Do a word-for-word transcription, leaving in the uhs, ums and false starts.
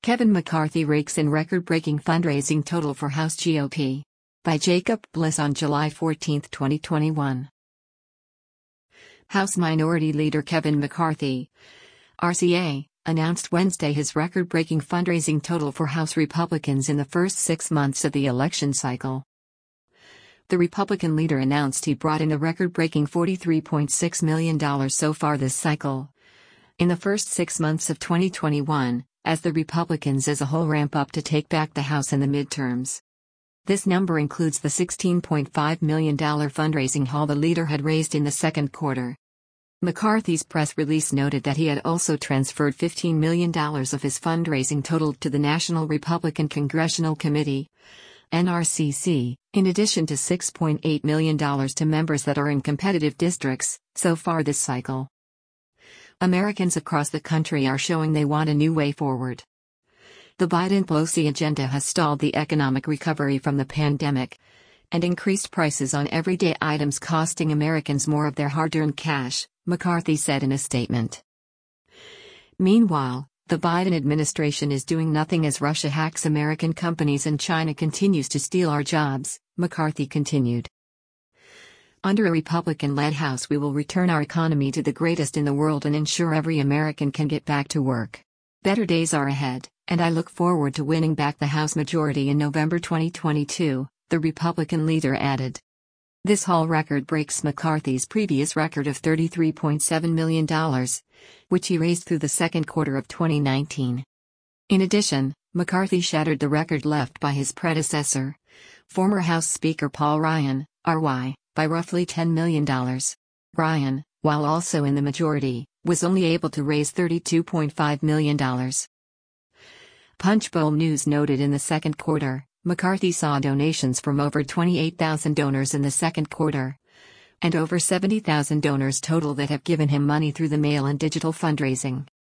Kevin McCarthy rakes in record-breaking fundraising total for House G O P. By Jacob Bliss on July fourteenth, twenty twenty-one. House Minority Leader Kevin McCarthy, R C A, announced Wednesday his record-breaking fundraising total for House Republicans in the first six months of the election cycle. The Republican leader announced he brought in a record-breaking forty-three point six million dollars so far this cycle. In the first six months of twenty twenty-one, as the Republicans as a whole ramp up to take back the House in the midterms. This number includes the sixteen point five million dollars fundraising haul the leader had raised in the second quarter. McCarthy's press release noted that he had also transferred fifteen million dollars of his fundraising total to the National Republican Congressional Committee, N R C C, in addition to six point eight million dollars to members that are in competitive districts, so far this cycle. Americans across the country are showing they want a new way forward. The Biden-Pelosi agenda has stalled the economic recovery from the pandemic and increased prices on everyday items, costing Americans more of their hard-earned cash, McCarthy said in a statement. Meanwhile, the Biden administration is doing nothing as Russia hacks American companies and China continues to steal our jobs, McCarthy continued. Under a Republican-led House, we will return our economy to the greatest in the world and ensure every American can get back to work. Better days are ahead, and I look forward to winning back the House majority in November twenty twenty-two, the Republican leader added. This haul record breaks McCarthy's previous record of thirty-three point seven million dollars, which he raised through the second quarter of twenty nineteen. In addition, McCarthy shattered the record left by his predecessor, former House Speaker Paul Ryan, R Y, by roughly ten million dollars. Ryan, while also in the majority, was only able to raise thirty-two point five million dollars. Punchbowl News noted in the second quarter, McCarthy saw donations from over twenty-eight thousand donors in the second quarter, and over seventy thousand donors total that have given him money through the mail and digital fundraising.